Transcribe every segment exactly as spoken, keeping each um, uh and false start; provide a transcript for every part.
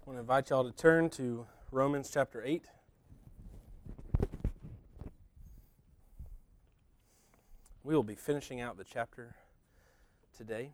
I want to invite y'all to turn to Romans chapter eight. We will be finishing out the chapter today.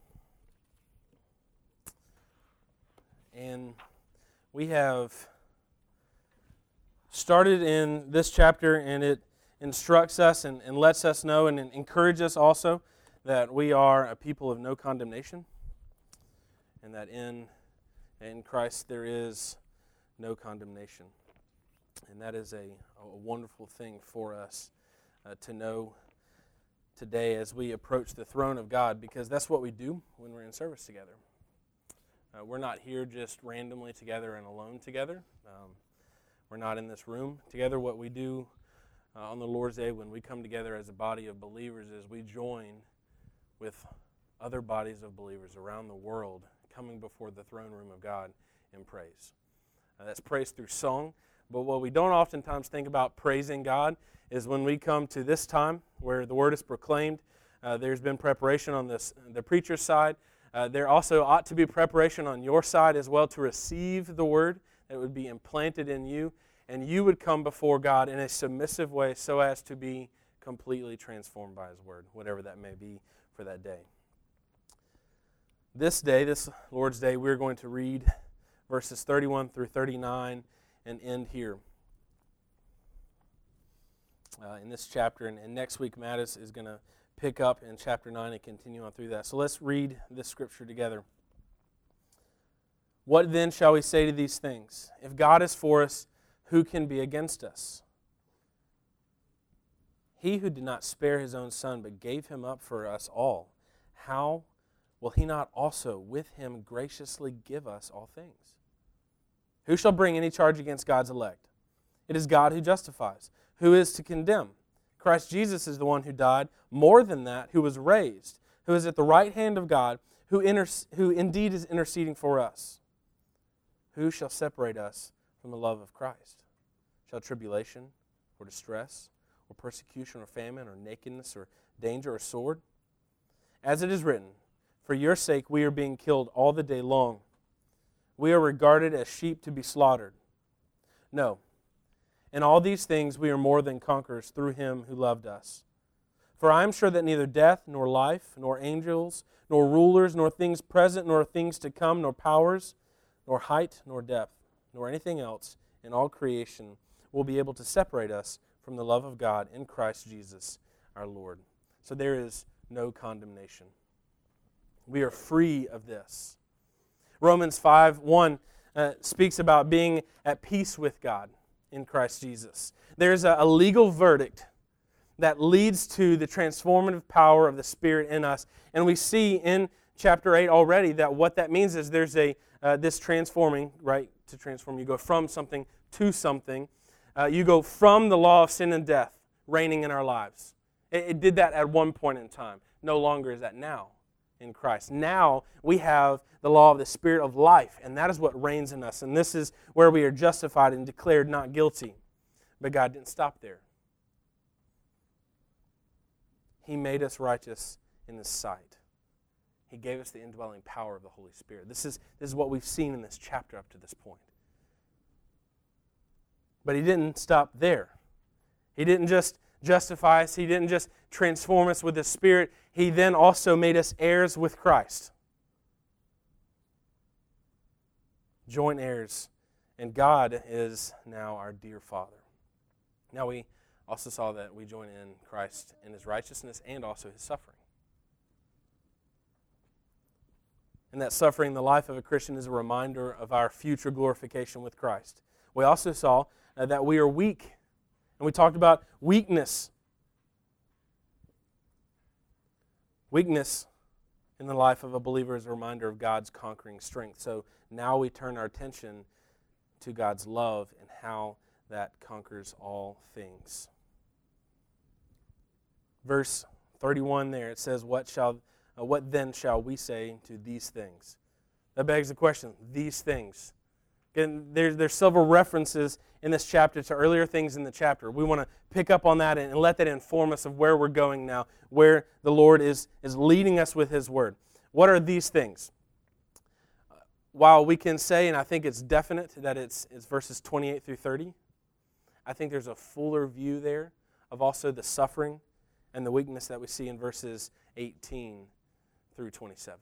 And we have started in this chapter, and it instructs us and, and lets us know and encourages us also that we are a people of no condemnation, and that in In Christ there is no condemnation. And that is a, a wonderful thing for us uh, to know today as we approach the throne of God, because that's what we do when we're in service together. Uh, we're not here just randomly together and alone together. Um, we're not in this room together. What we do uh, on the Lord's Day when we come together as a body of believers is we join with other bodies of believers around the world coming before the throne room of God in praise. Uh, that's praise through song. But what we don't oftentimes think about praising God is when we come to this time where the word is proclaimed. Uh, there's been preparation on this the preacher's side. Uh, there also ought to be preparation on your side as well to receive the word that would be implanted in you, and you would come before God in a submissive way so as to be completely transformed by His word, whatever that may be for that day. This day, this Lord's Day, we're going to read verses thirty-one through thirty-nine and end here uh, in this chapter. And, and next week, Mattis is going to pick up in chapter nine and continue on through that. So let's read this scripture together. What then shall we say to these things? If God is for us, who can be against us? He who did not spare His own Son, but gave Him up for us all, how will He not also with Him graciously give us all things? Who shall bring any charge against God's elect? It is God who justifies. Who is to condemn? Christ Jesus is the one who died, more than that, who was raised, who is at the right hand of God, who, inter- who indeed is interceding for us. Who shall separate us from the love of Christ? Shall tribulation, or distress, or persecution, or famine, or nakedness, or danger, or sword? As it is written, for your sake we are being killed all the day long. We are regarded as sheep to be slaughtered. No, in all these things we are more than conquerors through Him who loved us. For I am sure that neither death, nor life, nor angels, nor rulers, nor things present, nor things to come, nor powers, nor height, nor depth, nor anything else in all creation will be able to separate us from the love of God in Christ Jesus our Lord. So there is no condemnation. We are free of this. Romans five one uh, speaks about being at peace with God in Christ Jesus. There's a, a legal verdict that leads to the transformative power of the Spirit in us. And we see in chapter eight already that what that means is there's a uh, this transforming, right? To transform, you go from something to something. Uh, you go from the law of sin and death reigning in our lives. It, it did that at one point in time. No longer is that now. In Christ. Now we have the law of the Spirit of life, and that is what reigns in us. And this is where we are justified and declared not guilty. But God didn't stop there. He made us righteous in His sight. He gave us the indwelling power of the Holy Spirit. This is, this is what we've seen in this chapter up to this point. But He didn't stop there. He didn't just justify us. He didn't just transform us with His Spirit. He then also made us heirs with Christ. Joint heirs. And God is now our dear Father. Now we also saw that we join in Christ in His righteousness and also His suffering. And that suffering in the life of a Christian is a reminder of our future glorification with Christ. We also saw uh, that we are weak. And we talked about weakness. Weakness in the life of a believer is a reminder of God's conquering strength. So now we turn our attention to God's love and how that conquers all things. Verse thirty-one there, it says, What shall, uh, what then shall we say to these things? That begs the question, these things. Again, there's, there's several references in this chapter to earlier things in the chapter. We want to pick up on that and, and let that inform us of where we're going now, where the Lord is, is leading us with His Word. What are these things? while we can say, and I think it's definite, that it's, it's verses twenty-eight through thirty, I think there's a fuller view there of also the suffering and the weakness that we see in verses eighteen through twenty-seven.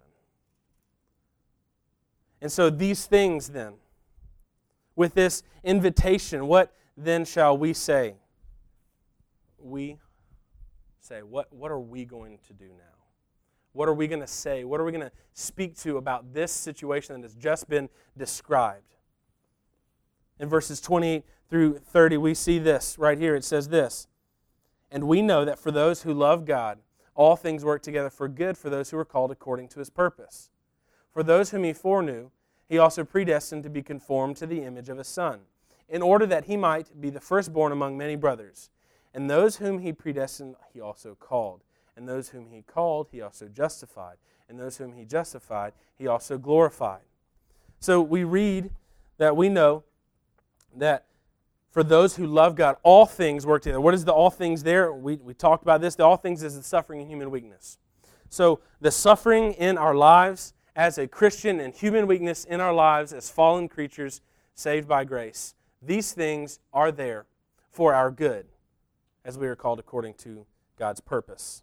And so these things then, with this invitation, what then shall we say? We say, what, what are we going to do now? What are we going to say? What are we going to speak to about this situation that has just been described? In verses twenty-eight through thirty, we see this right here. It says this, "And we know that for those who love God, all things work together for good for those who are called according to His purpose. For those whom He foreknew, He also predestined to be conformed to the image of His Son, in order that He might be the firstborn among many brothers. And those whom He predestined, He also called. And those whom He called, He also justified. And those whom He justified, He also glorified." So we read that we know that for those who love God, all things work together. What is the all things there? We, we talked about this. The all things is the suffering and human weakness. So the suffering in our lives as a Christian and human weakness in our lives as fallen creatures saved by grace, these things are there for our good as we are called according to God's purpose.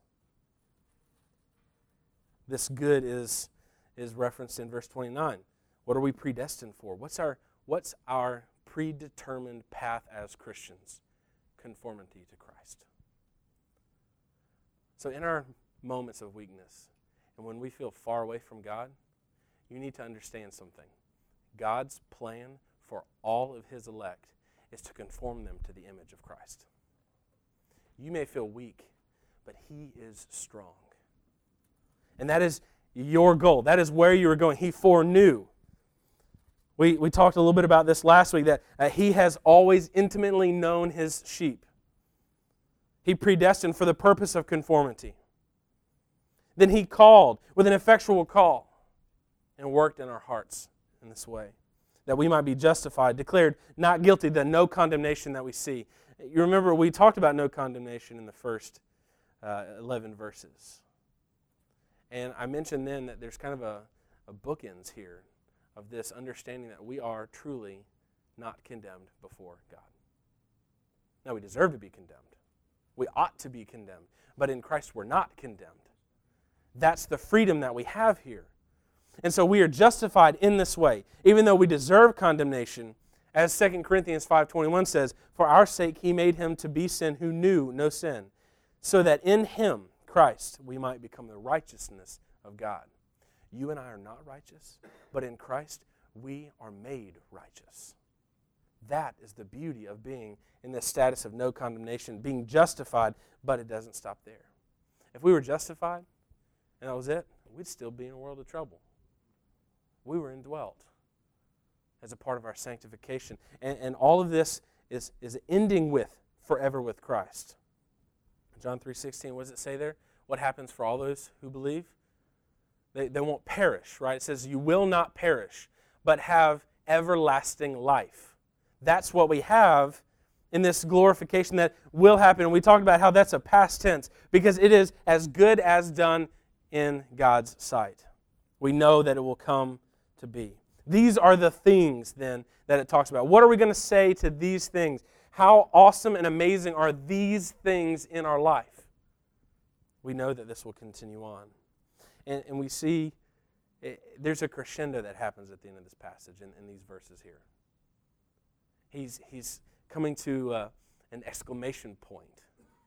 This good is, is referenced in verse twenty-nine. What are we predestined for? What's our, what's our predetermined path as Christians? Conformity to Christ. So in our moments of weakness, and when we feel far away from God, you need to understand something. God's plan for all of His elect is to conform them to the image of Christ. You may feel weak, but He is strong. And that is your goal. That is where you are going. He foreknew. We, we talked a little bit about this last week, that uh, He has always intimately known His sheep. He predestined for the purpose of conformity. Then He called with an effectual call and worked in our hearts in this way, that we might be justified, declared not guilty, the no condemnation that we see. You remember we talked about no condemnation in the first uh, eleven verses. And I mentioned then that there's kind of a, a bookends here of this understanding that we are truly not condemned before God. Now, we deserve to be condemned. We ought to be condemned. But in Christ, we're not condemned. That's the freedom that we have here. And so we are justified in this way. Even though we deserve condemnation, as Second Corinthians five twenty-one says, "For our sake He made Him to be sin who knew no sin, so that in Him, Christ, we might become the righteousness of God." You and I are not righteous, but in Christ, we are made righteous. That is the beauty of being in this status of no condemnation, being justified, but it doesn't stop there. If we were justified, and that was it, we'd still be in a world of trouble. We were indwelt as a part of our sanctification. And, and all of this is, is ending with forever with Christ. John three sixteen, what does it say there? What happens for all those who believe? They, they won't perish, right? It says, you will not perish, but have everlasting life. That's what we have in this glorification that will happen. And we talked about how that's a past tense, because it is as good as done in God's sight. We know that it will come to be. These are the things, then, that it talks about. What are we going to say to these things? How awesome and amazing are these things in our life? We know that this will continue on. And, and we see it, there's a crescendo that happens at the end of this passage in, in these verses here. He's, he's coming to uh, an exclamation point.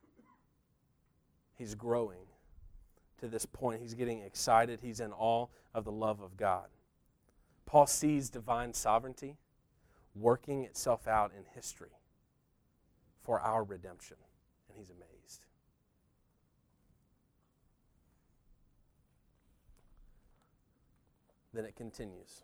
He's growing to this point. He's getting excited. He's in awe of the love of God. Paul sees divine sovereignty working itself out in history for our redemption, and he's amazed. Then it continues.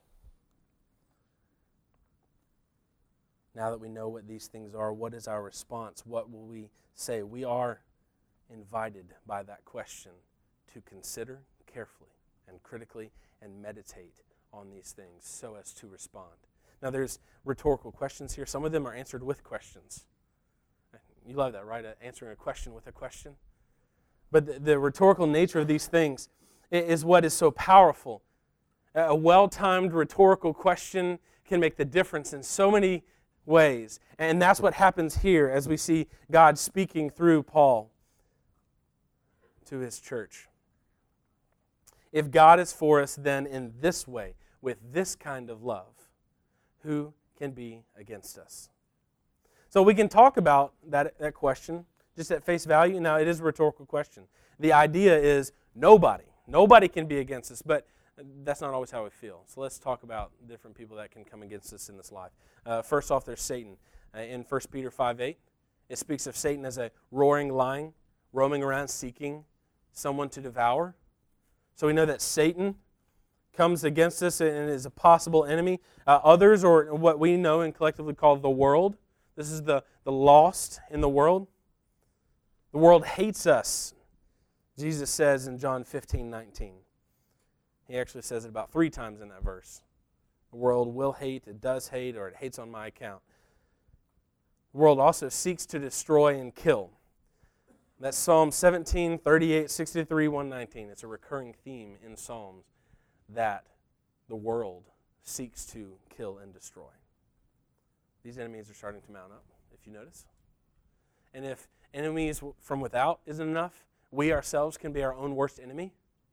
Now that we know what these things are, what is our response? What will we say? We are invited by that question to consider carefully and critically and meditate on these things so as to respond. Now there's rhetorical questions here. Some of them are answered with questions. You love that, right? Answering a question with a question. But the, the rhetorical nature of these things is what is so powerful. A well-timed rhetorical question can make the difference in so many ways. And that's what happens here as we see God speaking through Paul to his church. If God is for us, then in this way, with this kind of love, who can be against us? So we can talk about that, that question just at face value. Now, it is a rhetorical question. The idea is nobody. Nobody can be against us, but that's not always how we feel. So let's talk about different people that can come against us in this life. Uh, first off, there's Satan. Uh, in First Peter five eight, it speaks of Satan as a roaring lion, roaming around seeking someone to devour. So we know that Satan comes against us and is a possible enemy. Uh, others, or what we know and collectively call the world, this is the, the lost in the world. The world hates us, Jesus says in John fifteen nineteen. He actually says it about three times in that verse. The world will hate, it does hate, or it hates on my account. The world also seeks to destroy and kill. That's Psalm seventeen, thirty-eight, sixty-three, one nineteen. It's a recurring theme in Psalms that the world seeks to kill and destroy. These enemies are starting to mount up, if you notice. And if enemies from without isn't enough, we ourselves can be our own worst enemy.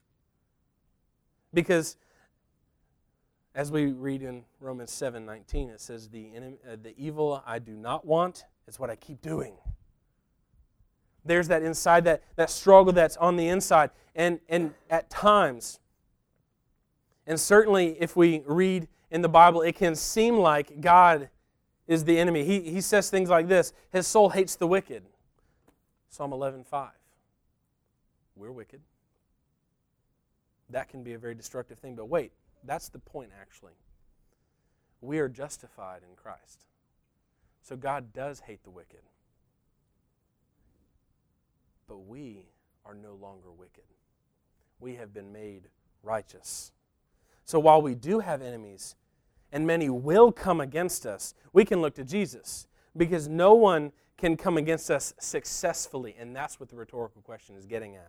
Because as we read in Romans seven nineteen, it says, the, enemy, uh, the evil I do not want is what I keep doing. There's that inside, that, that struggle that's on the inside. And, and at times, and certainly if we read in the Bible, it can seem like God is the enemy. He, he says things like this: his soul hates the wicked. Psalm eleven five. We're wicked. That can be a very destructive thing. But wait, that's the point actually. We are justified in Christ. So God does hate the wicked. But we are no longer wicked. We have been made righteous. So while we do have enemies, and many will come against us, we can look to Jesus, because no one can come against us successfully, and that's what the rhetorical question is getting at.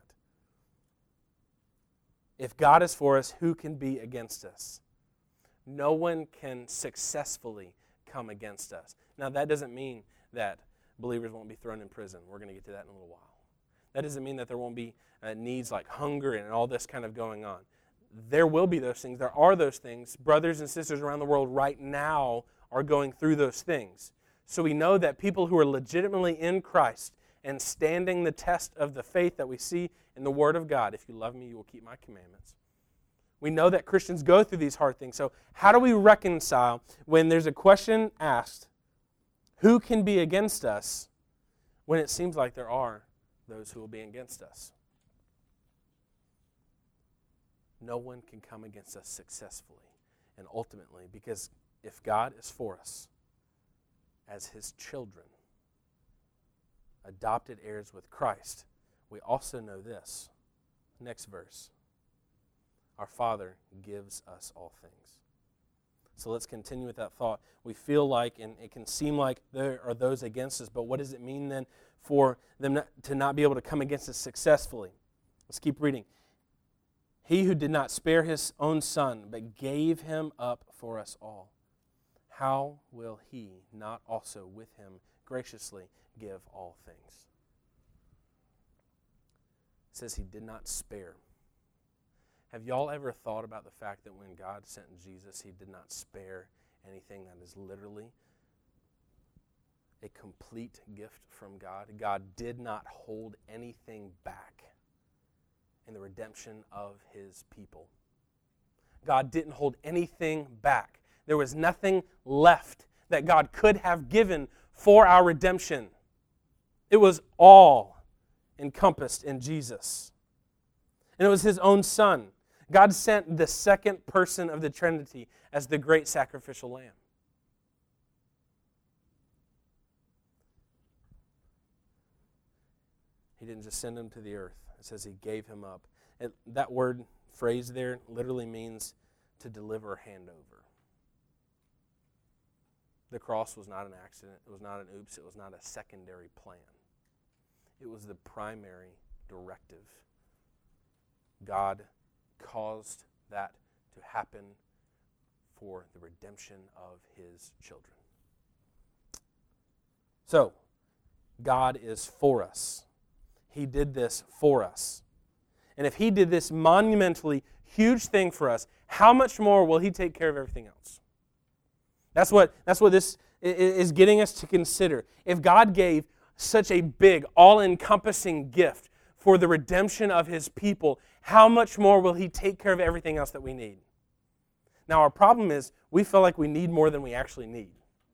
If God is for us, who can be against us? No one can successfully come against us. Now, that doesn't mean that believers won't be thrown in prison. We're going to get to that in a little while. That doesn't mean that there won't be uh, needs like hunger and all this kind of going on. There will be those things. There are those things. Brothers and sisters around the world right now are going through those things. So we know that people who are legitimately in Christ and standing the test of the faith that we see in the Word of God, if you love me, you will keep my commandments. We know that Christians go through these hard things. So how do we reconcile when there's a question asked, who can be against us, when it seems like there are those who will be against us? No one can come against us successfully and ultimately, because if God is for us as His children, adopted heirs with Christ, we also know this. Next verse. Our Father gives us all things. So let's continue with that thought. We feel like, and it can seem like there are those against us, but what does it mean then for them not, to not be able to come against us successfully? Let's keep reading. He who did not spare His own Son, but gave Him up for us all, how will He not also with Him graciously give all things? It says He did not spare. Have y'all ever thought about the fact that when God sent Jesus, He did not spare anything? That is literally a complete gift from God. God did not hold anything back in the redemption of His people. God didn't hold anything back. There was nothing left that God could have given for our redemption. It was all encompassed in Jesus. And it was His own Son. God sent the second person of the Trinity as the great sacrificial lamb. He didn't just send Him to the earth. It says He gave Him up. And that word, phrase there, literally means to deliver or hand over. The cross was not an accident. It was not an oops. It was not a secondary plan. It was the primary directive. God caused that to happen for the redemption of his children. So, God is for us. He did this for us. And if he did this monumentally huge thing for us, how much more will he take care of everything else? That's what, that's what this is getting us to consider. If God gave such a big, all-encompassing gift for the redemption of his people, how much more will he take care of everything else that we need? Now, our problem is we feel like we need more than we actually need.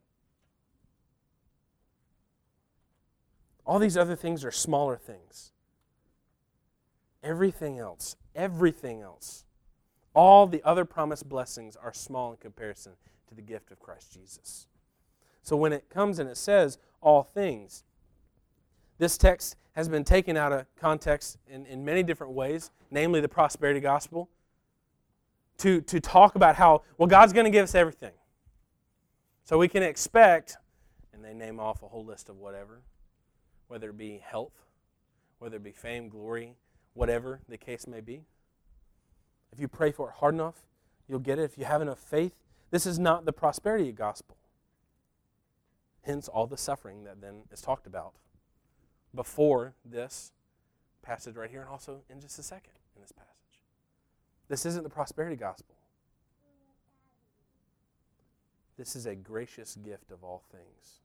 All these other things are smaller things. Everything else, everything else, all the other promised blessings are small in comparison to the gift of Christ Jesus. So when it comes and it says all things, this text has been taken out of context in, in many different ways, namely the prosperity gospel, to, to talk about how, well, God's going to give us everything. So we can expect, and they name off a whole list of whatever, whether it be health, whether it be fame, glory, whatever the case may be. If you pray for it hard enough, you'll get it. If you have enough faith, this is not the prosperity gospel. Hence all the suffering that then is talked about before this passage right here, and also in just a second in this passage. This isn't the prosperity gospel. This is a gracious gift of all things.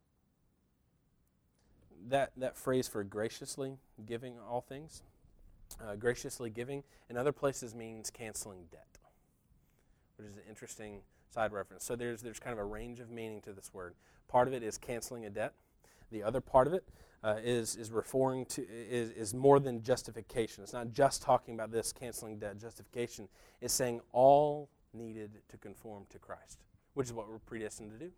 That, that phrase for graciously giving all things, uh, graciously giving, in other places means canceling debt, which is an interesting side reference. So there's there's kind of a range of meaning to this word. Part of it is canceling a debt. The other part of it uh, is is referring to is is more than justification. It's not just talking about this canceling debt. Justification is saying all needed to conform to Christ, which is what we're predestined to do.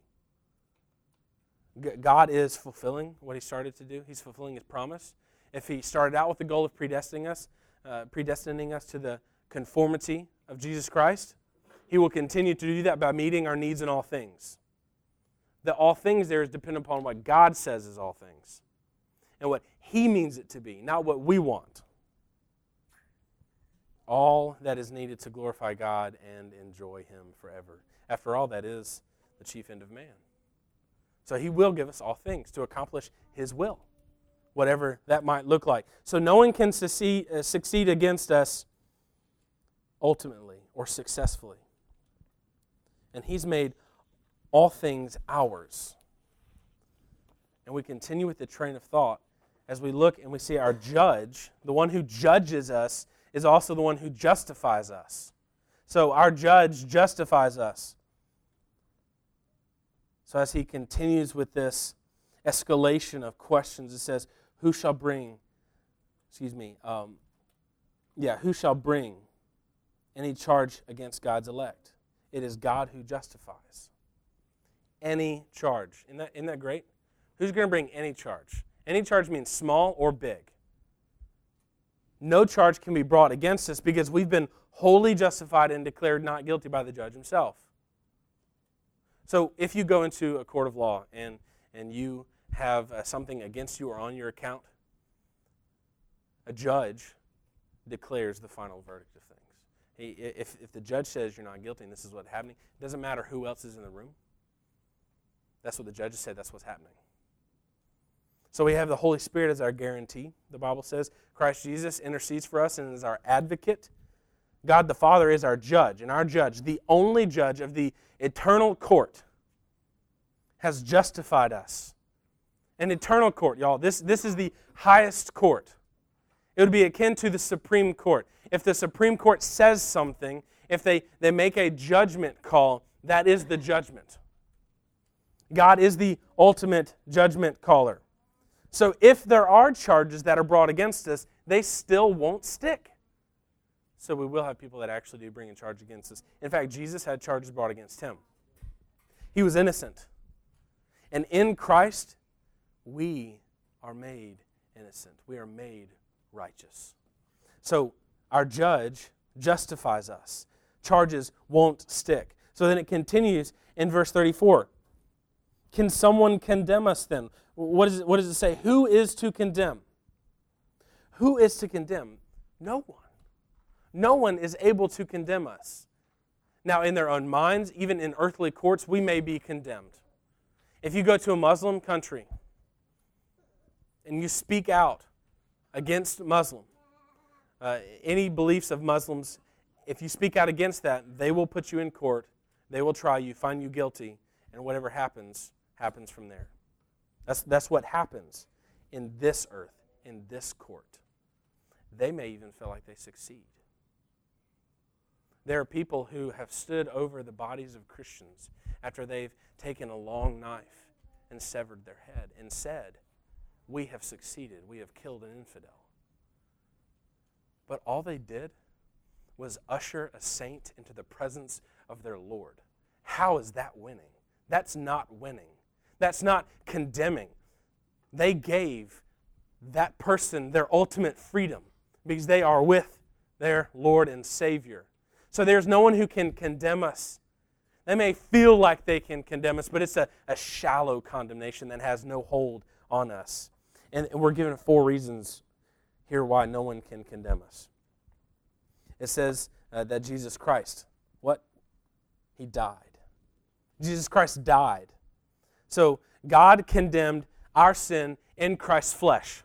G- God is fulfilling what He started to do. He's fulfilling His promise. If He started out with the goal of predestining us, uh, predestining us to the conformity of Jesus Christ, He will continue to do that by meeting our needs in all things. The all things there is dependent upon what God says is all things and what He means it to be, not what we want. All that is needed to glorify God and enjoy Him forever. After all, that is the chief end of man. So He will give us all things to accomplish His will, whatever that might look like. So no one can succeed, uh, succeed against us ultimately or successfully. And He's made all things ours. And we continue with the train of thought as we look and we see our judge, the one who judges us, is also the one who justifies us. So our judge justifies us. So as he continues with this escalation of questions, it says, who shall bring, excuse me, um, yeah, who shall bring any charge against God's elect? It is God who justifies. Any charge. Isn't that, isn't that great? Who's going to bring any charge? Any charge means small or big. No charge can be brought against us because we've been wholly justified and declared not guilty by the judge himself. So if you go into a court of law and, and you have uh, something against you or on your account, a judge declares the final verdict of things. He, if, if the judge says you're not guilty and this is what's happening, it doesn't matter who else is in the room. That's what the judge said. That's what's happening. So we have the Holy Spirit as our guarantee. The Bible says Christ Jesus intercedes for us and is our advocate. God the Father is our judge, and our judge, the only judge of the eternal court, has justified us. An eternal court, y'all. This, this is the highest court. It would be akin to the Supreme Court. If the Supreme Court says something, if they, they make a judgment call, that is the judgment. God is the ultimate judgment caller. So if there are charges that are brought against us, they still won't stick. So we will have people that actually do bring a charge against us. In fact, Jesus had charges brought against Him. He was innocent. And in Christ, we are made innocent. We are made righteous. So our judge justifies us. Charges won't stick. So then it continues in verse thirty-four. Can someone condemn us then? What, is it, what does it say? Who is to condemn? Who is to condemn? No one. No one is able to condemn us. Now, in their own minds, even in earthly courts, we may be condemned. If you go to a Muslim country and you speak out against Muslim, uh, any beliefs of Muslims, if you speak out against that, they will put you in court, they will try you, find you guilty, and whatever happens, happens from there. That's, that's what happens in this earth, in this court. They may even feel like they succeed. There are people who have stood over the bodies of Christians after they've taken a long knife and severed their head and said, "We have succeeded. We have killed an infidel." But all they did was usher a saint into the presence of their Lord. How is that winning? That's not winning. That's not condemning. They gave that person their ultimate freedom because they are with their Lord and Savior. So there's no one who can condemn us. They may feel like they can condemn us, but it's a, a shallow condemnation that has no hold on us. And we're given four reasons here why no one can condemn us. It says uh, that Jesus Christ, what? He died. Jesus Christ died. So God condemned our sin in Christ's flesh.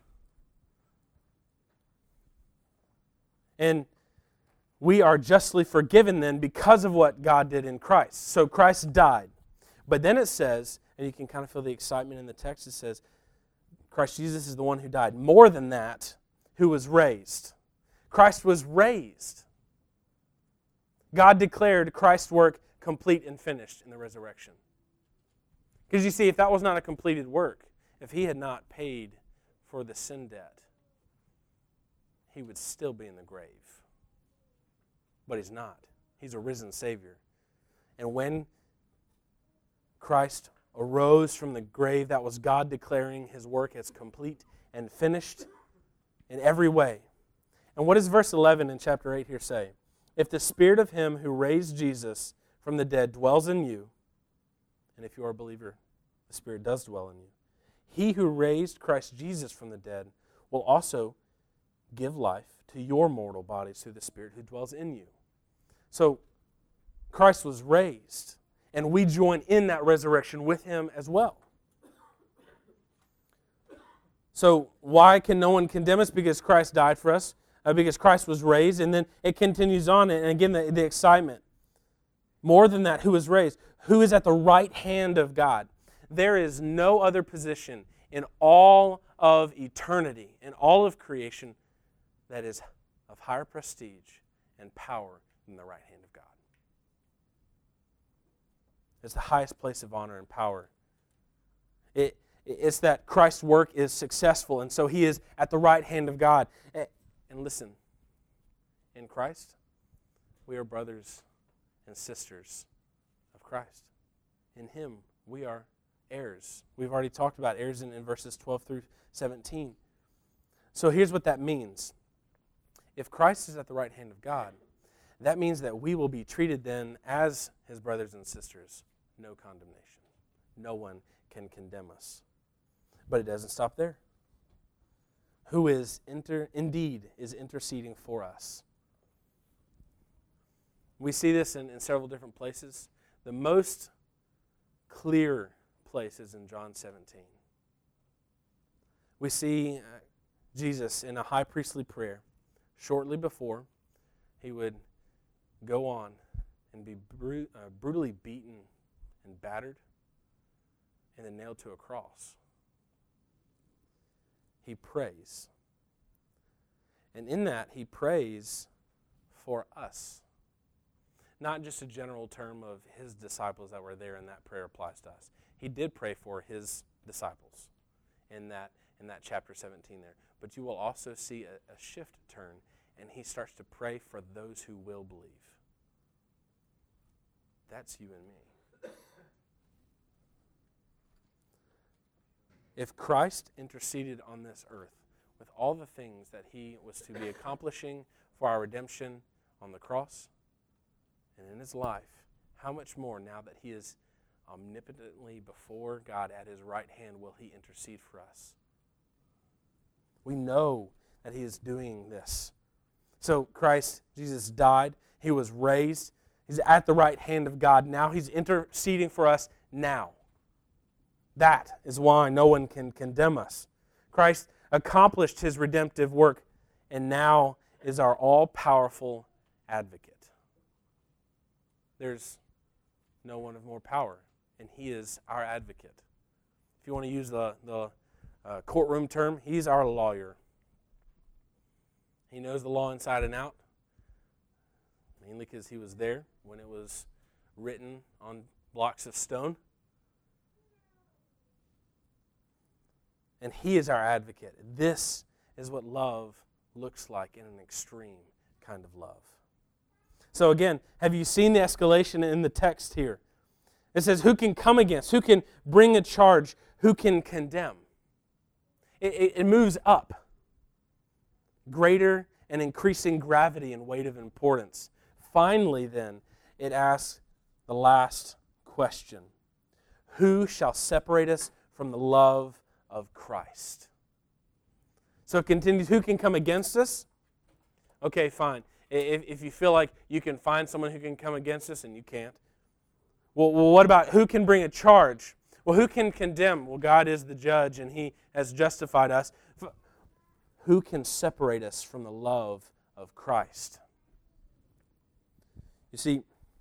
And we are justly forgiven then because of what God did in Christ. So Christ died. But then it says, and you can kind of feel the excitement in the text, it says, Christ Jesus is the one who died. More than that, who was raised. Christ was raised. God declared Christ's work complete and finished in the resurrection. Because you see, if that was not a completed work, if he had not paid for the sin debt, he would still be in the grave. But he's not. He's a risen Savior. And when Christ arose from the grave, that was God declaring his work as complete and finished in every way. And what does verse eleven in chapter eight here say? If the Spirit of him who raised Jesus from the dead dwells in you, and if you are a believer, the Spirit does dwell in you, he who raised Christ Jesus from the dead will also give life to your mortal bodies through the Spirit who dwells in you. So Christ was raised, and we join in that resurrection with him as well. So why can no one condemn us? Because Christ died for us, uh, because Christ was raised, and then it continues on, and again, the, the excitement. More than that, who was raised? Who is at the right hand of God? There is no other position in all of eternity, in all of creation, that is of higher prestige and power than the right hand of God. It's the highest place of honor and power. It, it's that Christ's work is successful, and so he is at the right hand of God. And listen, in Christ, we are brothers and sisters of Christ. In him, we are heirs. We've already talked about heirs in, in verses twelve through seventeen. So here's what that means. If Christ is at the right hand of God, that means that we will be treated then as his brothers and sisters. No condemnation. No one can condemn us. But it doesn't stop there. Who is inter, indeed is interceding for us. We see this in, in several different places. The most clear place is in John seventeen. We see uh, Jesus in a high priestly prayer. Shortly before, he would go on and be bru- uh, brutally beaten and battered and then nailed to a cross. He prays. And in that, he prays for us. Not just a general term of his disciples that were there, and that prayer applies to us. He did pray for his disciples in that, in that chapter seventeen there. But you will also see a, a shift turn, and he starts to pray for those who will believe. That's you and me. If Christ interceded on this earth with all the things that he was to be accomplishing for our redemption on the cross and in his life, how much more now that he is omnipotently before God at his right hand will he intercede for us? We know that he is doing this. So Christ, Jesus died. He was raised. He's at the right hand of God now. He's interceding for us now. That is why no one can condemn us. Christ accomplished his redemptive work and now is our all-powerful advocate. There's no one of more power, and he is our advocate. If you want to use the, the uh, courtroom term, he's our lawyer. He knows the law inside and out, mainly because he was there when it was written on blocks of stone. And he is our advocate. This is what love looks like in an extreme kind of love. So again, have you seen the escalation in the text here? It says, who can come against? Who can bring a charge? Who can condemn? It, it, it moves up. Greater and increasing gravity and weight of importance. Finally, then, it asks the last question. Who shall separate us from the love of Christ? So it continues, who can come against us? Okay, fine. If, if you feel like you can find someone who can come against us and you can't. Well, well, what about who can bring a charge? Well, who can condemn? Well, God is the judge and he has justified us. Who can separate us from the love of Christ? You see,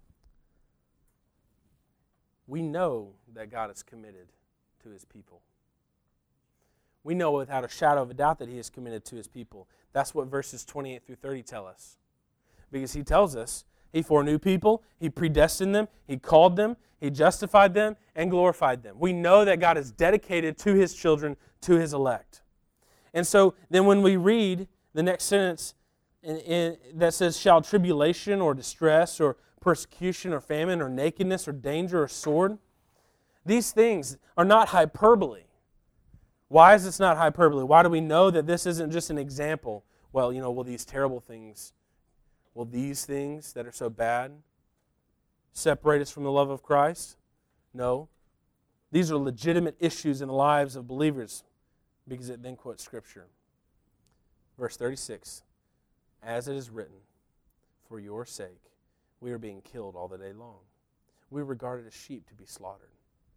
we know that God is committed to his people. We know without a shadow of a doubt that he is committed to his people. That's what verses twenty-eight through thirty tell us. Because he tells us he foreknew people, he predestined them, he called them, he justified them, and glorified them. We know that God is dedicated to his children, to his elect. And so then when we read the next sentence in, in, that says, shall tribulation or distress or persecution or famine or nakedness or danger or sword, these things are not hyperbole. Why is this not hyperbole? Why do we know that this isn't just an example? Well, you know, will these terrible things, will these things that are so bad separate us from the love of Christ? No. These are legitimate issues in the lives of believers. Because it then quotes Scripture. Verse thirty-six, as it is written, for your sake we are being killed all the day long. We are regarded as sheep to be slaughtered.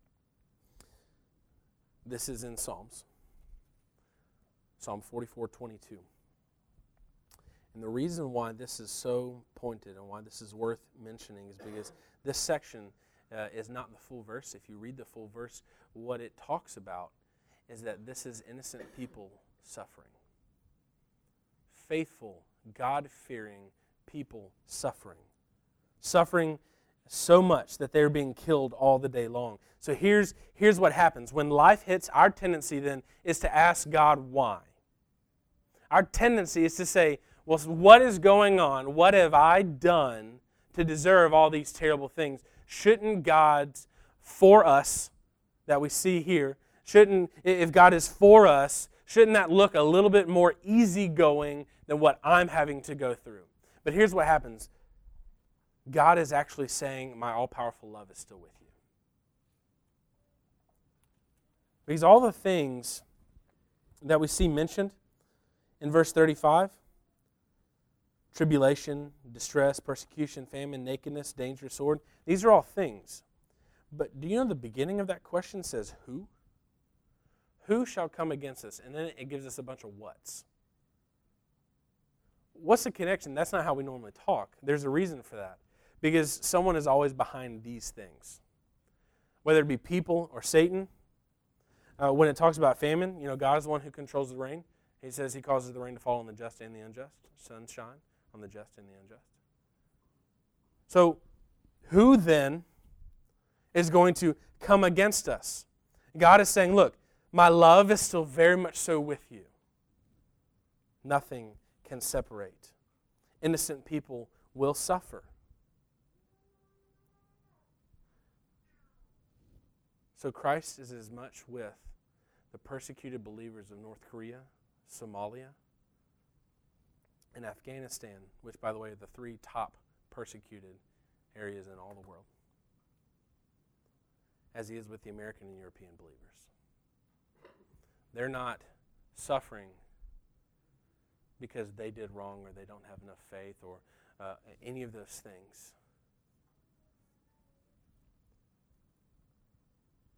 This is in Psalms. Psalm forty-four twenty-two. And the reason why this is so pointed and why this is worth mentioning is because this section uh, is not the full verse. If you read the full verse, what it talks about is that this is innocent people suffering. Faithful, God-fearing people suffering. Suffering so much that they're being killed all the day long. So here's, here's what happens. When life hits, our tendency then is to ask God why. Our tendency is to say, well, what is going on? What have I done to deserve all these terrible things? Shouldn't God for us that we see here, Shouldn't, if God is for us, shouldn't that look a little bit more easygoing than what I'm having to go through? But here's what happens. God is actually saying, my all-powerful love is still with you. Because all the things that we see mentioned in verse thirty-five, tribulation, distress, persecution, famine, nakedness, danger, sword, these are all things. But do you know the beginning of that question says who? Who shall come against us? And then it gives us a bunch of whats. What's the connection? That's not how we normally talk. There's a reason for that. Because someone is always behind these things. Whether it be people or Satan. Uh, when it talks about famine, you know, God is the one who controls the rain. He says he causes the rain to fall on the just and the unjust. Sunshine on the just and the unjust. So, who then is going to come against us? God is saying, look, my love is still very much so with you. Nothing can separate. Innocent people will suffer. So Christ is as much with the persecuted believers of North Korea, Somalia, and Afghanistan, which, by the way, are the three top persecuted areas in all the world, as he is with the American and European believers. They're not suffering because they did wrong or they don't have enough faith or uh, any of those things.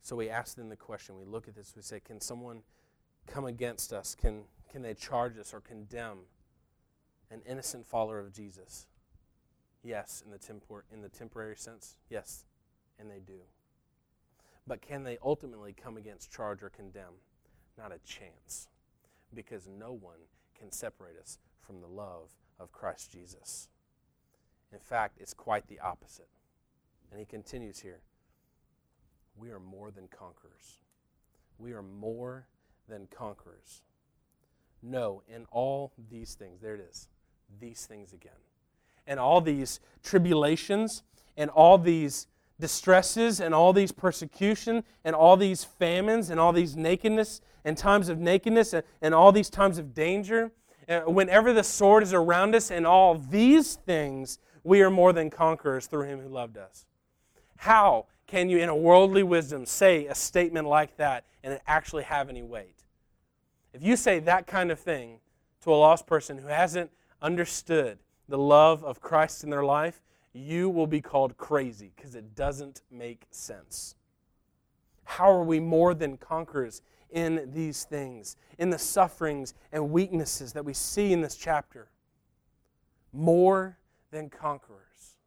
So we ask them the question. We look at this. We say, can someone come against us? Can, can they charge us or condemn an innocent follower of Jesus? Yes, in the tempor- in the temporary sense. Yes, and they do. But can they ultimately come against, charge, or condemn? Not a chance. Because no one can separate us from the love of Christ Jesus. In fact, it's quite the opposite. And he continues here. We are more than conquerors. We are more than conquerors. No, in all these things, there it is, these things again. And all these tribulations, and all these distresses, and all these persecution, and all these famines, and all these nakedness, and times of nakedness, and, and all these times of danger, uh, whenever the sword is around us, and all these things, we are more than conquerors through him who loved us. How can you, in a worldly wisdom, say a statement like that and it actually have any weight? If you say that kind of thing to a lost person who hasn't understood the love of Christ in their life, you will be called crazy because it doesn't make sense. How are we more than conquerors in these things, in the sufferings and weaknesses that we see in this chapter? More than conquerors.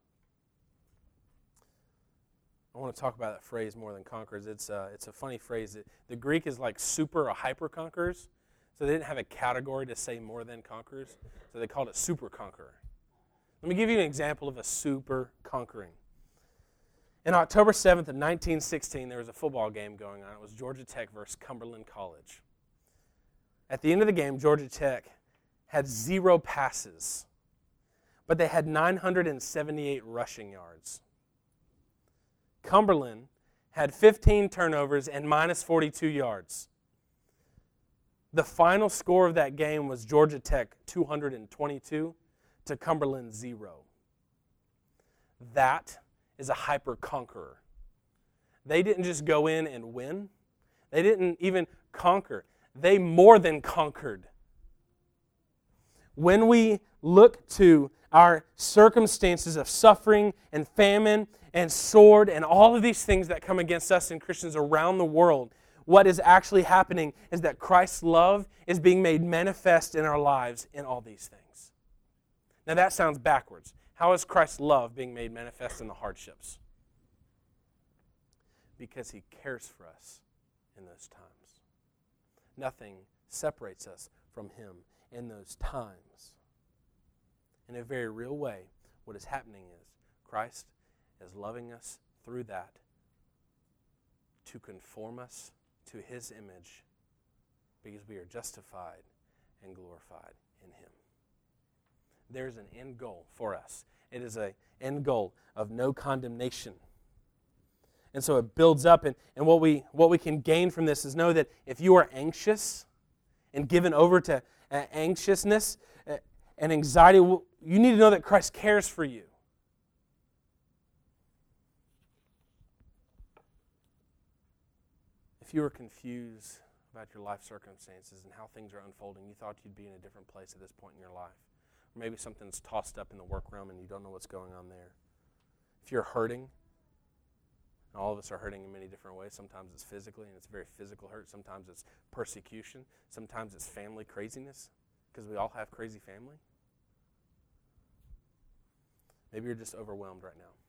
I want to talk about that phrase, more than conquerors. It's, uh, it's a funny phrase. It, the Greek is like super or hyper conquerors. So they didn't have a category to say more than conquerors. So they called it super conqueror. Let me give you an example of a super conquering. In October seventh of nineteen sixteen, there was a football game going on. It was Georgia Tech versus Cumberland College. At the end of the game, Georgia Tech had zero passes, but they had nine hundred seventy-eight rushing yards. Cumberland had fifteen turnovers and minus forty-two yards. The final score of that game was Georgia Tech two hundred twenty-two to Cumberland zero. That is a hyper-conqueror. They didn't just go in and win. They didn't even conquer. They more than conquered. When we look to our circumstances of suffering and famine and sword and all of these things that come against us and Christians around the world, what is actually happening is that Christ's love is being made manifest in our lives in all these things. Now that sounds backwards. How is Christ's love being made manifest in the hardships? Because he cares for us in those times. Nothing separates us from him in those times. In a very real way, what is happening is Christ is loving us through that to conform us to his image because we are justified and glorified in him. There's an end goal for us. It is an end goal of no condemnation. And so it builds up, and, and what we what we can gain from this is know that if you are anxious and given over to uh, anxiousness uh, and anxiety, you need to know that Christ cares for you. If you were confused about your life circumstances and how things are unfolding, you thought you'd be in a different place at this point in your life. Or maybe something's tossed up in the work realm and you don't know what's going on there. If you're hurting, and all of us are hurting in many different ways. Sometimes it's physically, and it's very physical hurt. Sometimes it's persecution. Sometimes it's family craziness, because we all have crazy family. Maybe you're just overwhelmed right now.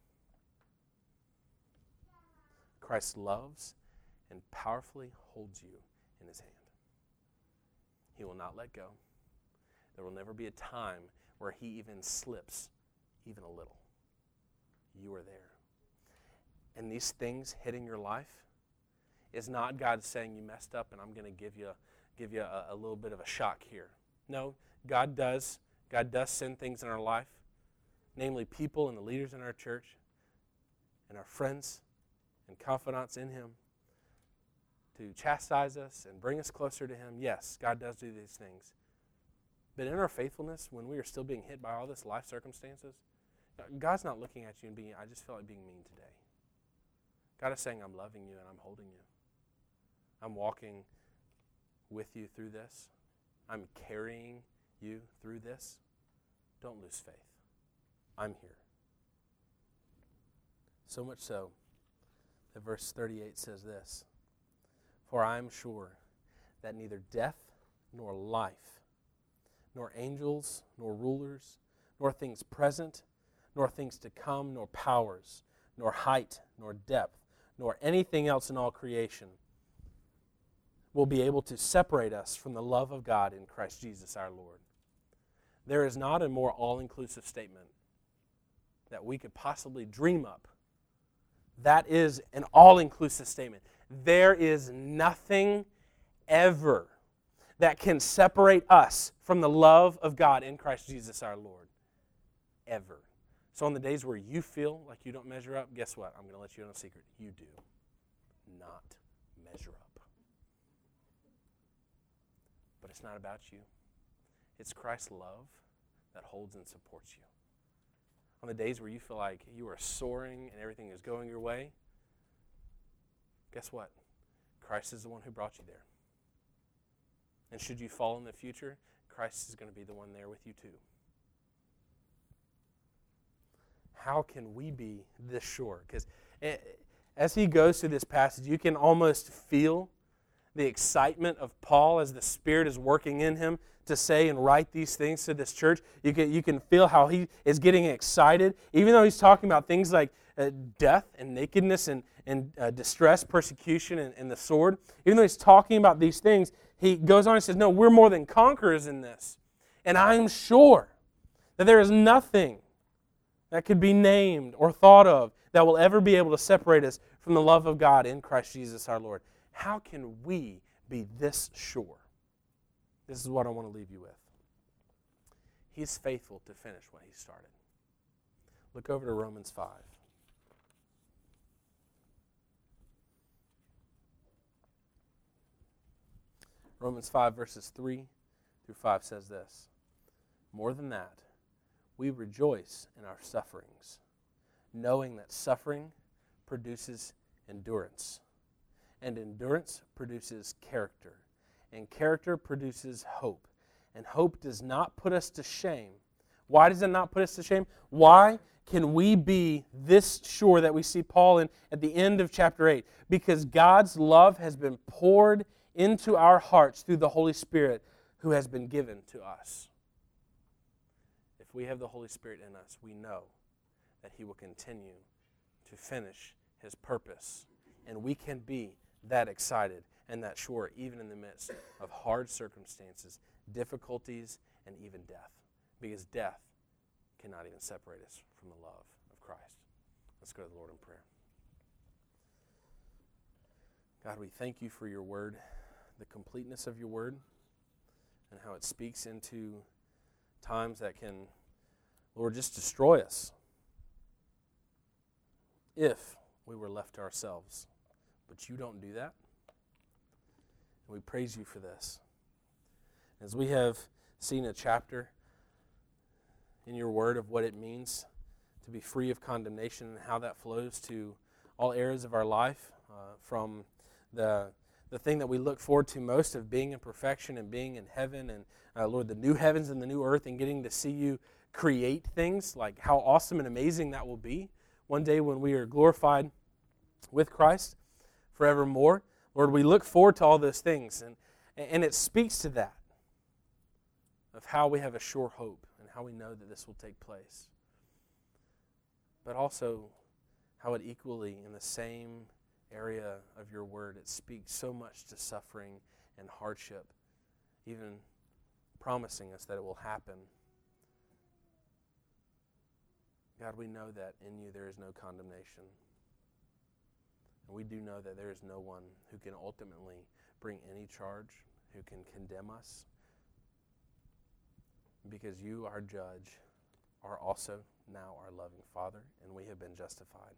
Christ loves and powerfully holds you in his hand. He will not let go. There will never be a time where he even slips, even a little. You are there. And these things hitting your life is not God saying you messed up and I'm going to give you, give you a, a little bit of a shock here. No, God does. God does send things in our life, namely people and the leaders in our church and our friends and confidants in him to chastise us and bring us closer to him. Yes, God does do these things. But in our faithfulness, when we are still being hit by all this life circumstances, God's not looking at you and being, I just feel like being mean today. God is saying, I'm loving you and I'm holding you. I'm walking with you through this. I'm carrying you through this. Don't lose faith. I'm here. So much so that verse thirty-eight says this, "For I am sure that neither death nor life, nor angels, nor rulers, nor things present, nor things to come, nor powers, nor height, nor depth, nor anything else in all creation will be able to separate us from the love of God in Christ Jesus our Lord." There is not a more all-inclusive statement that we could possibly dream up. That is an all-inclusive statement. There is nothing ever that can separate us from the love of God in Christ Jesus our Lord. Ever. So on the days where you feel like you don't measure up, guess what? I'm going to let you in a secret. You do not measure up. But it's not about you. It's Christ's love that holds and supports you. On the days where you feel like you are soaring and everything is going your way, guess what? Christ is the one who brought you there. And should you fall in the future, Christ is going to be the one there with you too. How can we be this sure? Because as he goes through this passage, you can almost feel the excitement of Paul as the Spirit is working in him to say and write these things to this church. You can, you can feel how he is getting excited, even though he's talking about things like uh, death and nakedness and, and uh, distress, persecution, and, and the sword. Even though he's talking about these things, he goes on and says, no, we're more than conquerors in this. And I'm sure that there is nothing that could be named or thought of that will ever be able to separate us from the love of God in Christ Jesus our Lord. How can we be this sure? This is what I want to leave you with. He's faithful to finish what he started. Look over to Romans five. Romans five verses three through five says this, "More than that, we rejoice in our sufferings, knowing that suffering produces endurance, and endurance produces character, and character produces hope, and hope does not put us to shame." Why does it not put us to shame? Why can we be this sure that we see Paul in at the end of chapter eight? Because God's love has been poured into our hearts through the Holy Spirit who has been given to us. If we have the Holy Spirit in us, we know that He will continue to finish His purpose. And we can be that excited and that sure even in the midst of hard circumstances, difficulties, and even death. Because death cannot even separate us from the love of Christ. Let's go to the Lord in prayer. God, we thank you for your word, the completeness of your word, and how it speaks into times that can, Lord, just destroy us if we were left to ourselves. But you don't do that. And we praise you for this. As we have seen a chapter in your word of what it means to be free of condemnation and how that flows to all areas of our life, uh, from the the thing that we look forward to most of being in perfection and being in heaven and, uh, Lord, the new heavens and the new earth and getting to see you create things, like how awesome and amazing that will be one day when we are glorified with Christ forevermore. Lord, we look forward to all those things, and, and it speaks to that, of how we have a sure hope and how we know that this will take place. But also how it equally, in the same area of your word, it speaks so much to suffering and hardship, even promising us that it will happen. God, we know that in you there is no condemnation. And we do know that there is no one who can ultimately bring any charge, who can condemn us, because you, our judge, are also now our loving Father, and we have been justified.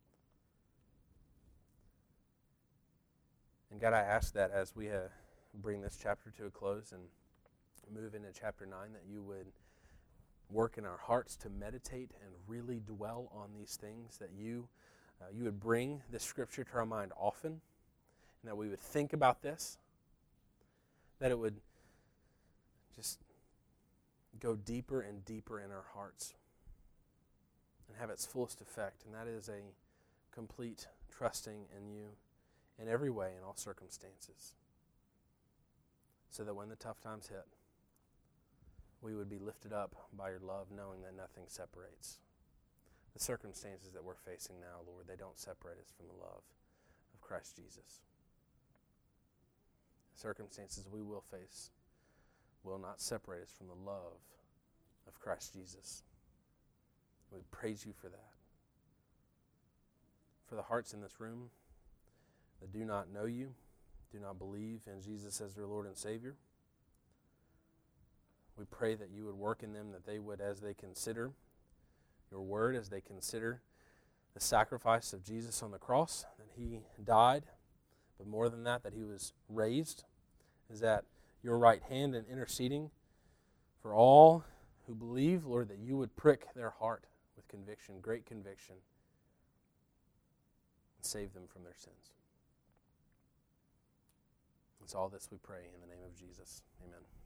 And God, I ask that as we uh, bring this chapter to a close and move into chapter nine, that you would work in our hearts to meditate and really dwell on these things, that you uh, you would bring this scripture to our mind often, and that we would think about this, that it would just go deeper and deeper in our hearts and have its fullest effect, and that is a complete trusting in you in every way, in all circumstances, so that when the tough times hit, we would be lifted up by your love, knowing that nothing separates. The circumstances that we're facing now, Lord, they don't separate us from the love of Christ Jesus. The circumstances we will face will not separate us from the love of Christ Jesus. We praise you for that. For the hearts in this room that do not know you, do not believe in Jesus as their Lord and Savior, we pray that you would work in them, that they would, as they consider your word, as they consider the sacrifice of Jesus on the cross, that he died, but more than that, that he was raised, is at your right hand and interceding for all who believe, Lord, that you would prick their heart with conviction, great conviction, and save them from their sins. It's all this we pray in the name of Jesus. Amen.